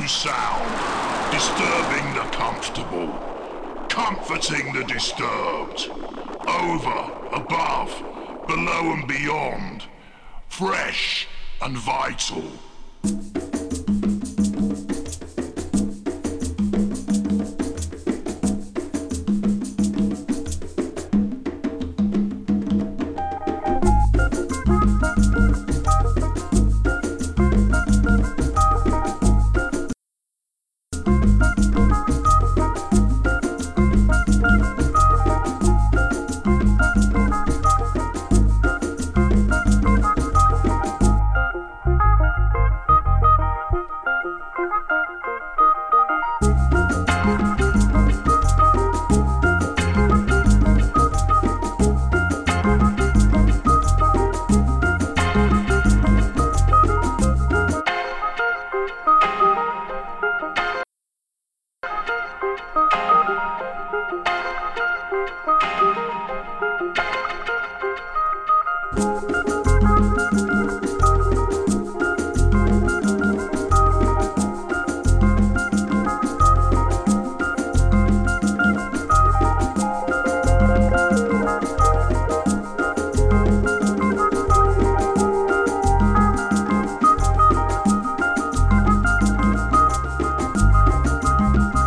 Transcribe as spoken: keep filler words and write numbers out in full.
new sound, disturbing the comfortable, comforting the disturbed, over, above, below and beyond, fresh and vital.